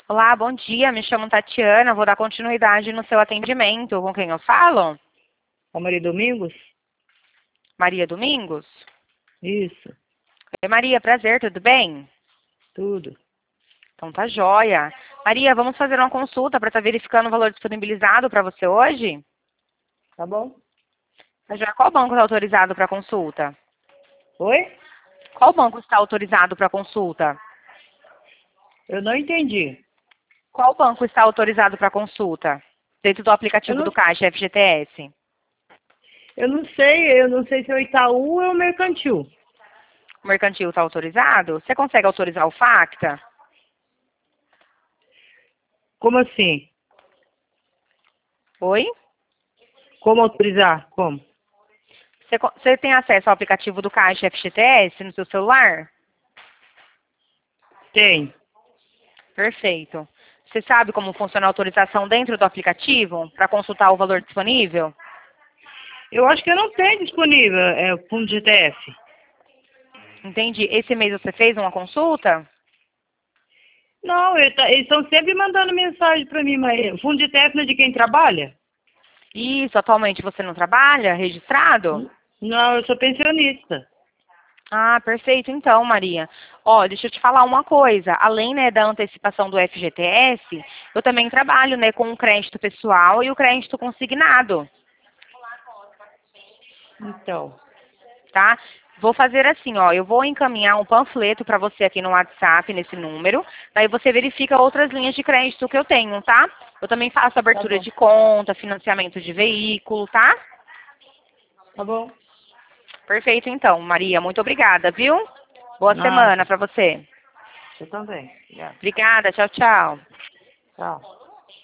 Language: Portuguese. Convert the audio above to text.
Olá, bom dia. Me chamo Tatiana. Vou dar continuidade no seu atendimento. Com quem eu falo? A Maria Domingos? Maria Domingos? Isso, Oi, Maria, prazer, tudo bem? tudo. Então tá joia. Maria, vamos fazer uma consulta para estar verificando o valor disponibilizado para você hoje? Tá bom? Tá joia. Qual banco está autorizado para consulta? Oi? Qual banco está autorizado para consulta? Eu não entendi. Qual banco está autorizado para consulta? Dentro do Eu aplicativo não, do Caixa FGTS. eu não sei se é o Itaú ou é o Mercantil. O mercantil está autorizado? Você consegue autorizar o Facta? Como assim? Oi? Como autorizar? Como? Você tem acesso ao aplicativo do Caixa FGTS no seu celular? Tem. Perfeito. Você sabe como funciona a autorização dentro do aplicativo para consultar o valor disponível? Eu acho que eu não tenho disponível o fundo de GTF. Entendi. Esse mês você fez uma consulta? Não, eles estão sempre mandando mensagem para mim, mas o fundo de GTF não é de quem trabalha? Isso, atualmente você não trabalha registrado? Não, eu sou pensionista. Ah, perfeito então, Maria. Ó, deixa eu te falar uma coisa. Além, né, da antecipação do FGTS, eu também trabalho, né, com o crédito pessoal e o crédito consignado, Então, tá? Vou fazer assim, ó, eu vou encaminhar um panfleto para você aqui no WhatsApp, nesse número, daí você verifica outras linhas de crédito que eu tenho, tá? Eu também faço tá abertura bom. de conta, financiamento de veículo, tá? Tá bom. Perfeito então, Maria, muito obrigada, viu? Boa semana Nada. para você. Eu também. Obrigada. Obrigada, tchau, tchau. Tchau.